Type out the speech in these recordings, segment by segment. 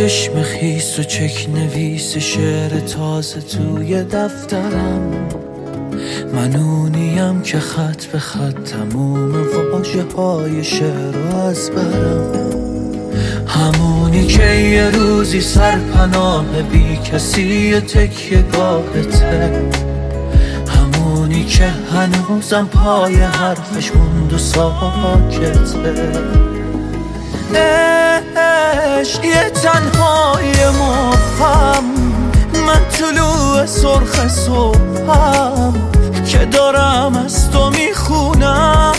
چشم خیس و چک نویس شعر تازه توی دفترم. من اونیم که خط به خط تموم واژه های شعر رو از برم. همونی که یه روزی سرپناه بی کسی تکیه گاهته. همونی که هنوزم پای حرفش موند و ساکته. عشق یه تنهای مبهم، من طلوع سرخ صبحم که دارم از تو میخونم.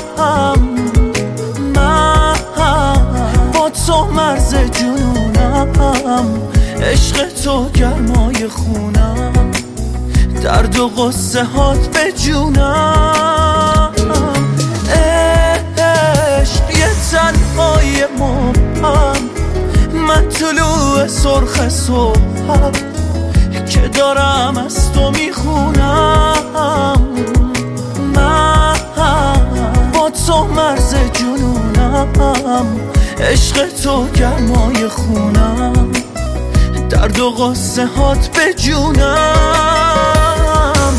من با تو مرز جنونم، عشق تو گرمای خونم، درد و غصه هات به جونم. عشق یه تنهای مبهم، من طلوع سرخ صبحم که دارم از تو میخونم. من با تو مرز جنونم، عشق تو گرمای خونم، درد و غصه هات به جونم.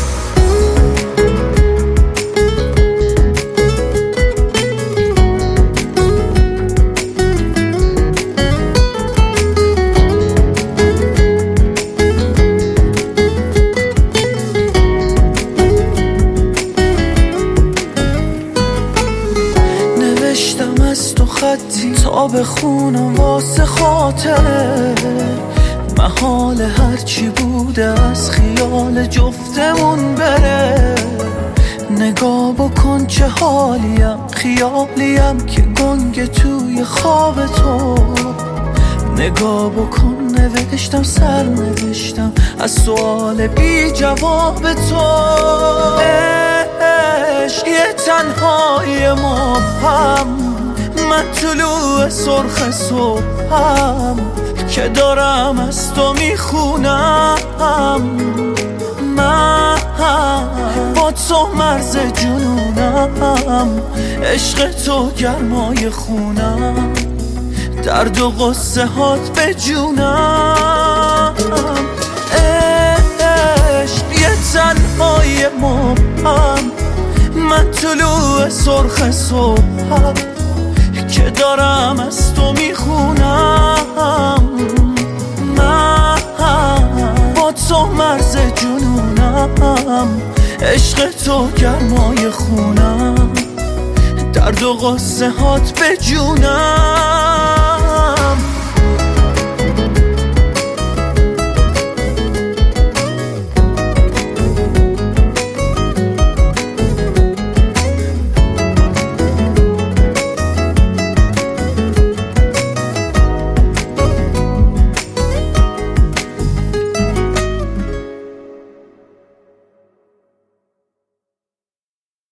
نوشتم از تو خطی تا بخونم واسه خاطره، محال هرچی بوده از خیال جفتمون بره. نگاه بکن چه حالیم، خیالیم که گنگ توی خواب تو. نگاه بکن نوشتم سر نوشتم از سوال بی جواب تو. عشق یه تنهای مبهم، من طلوع سرخ صبحم که دارم از تو میخونم. من با تو مرز جنونم، عشق تو گرمای خونم، درد و غصه هات به جونم. عشق یه تنهای مبهم، من طلوع سرخ صبحم که دارم از تو میخونم. من با تو مرز جنونم، عشق تو گرمای خونم، درد و غصه هات به جونم.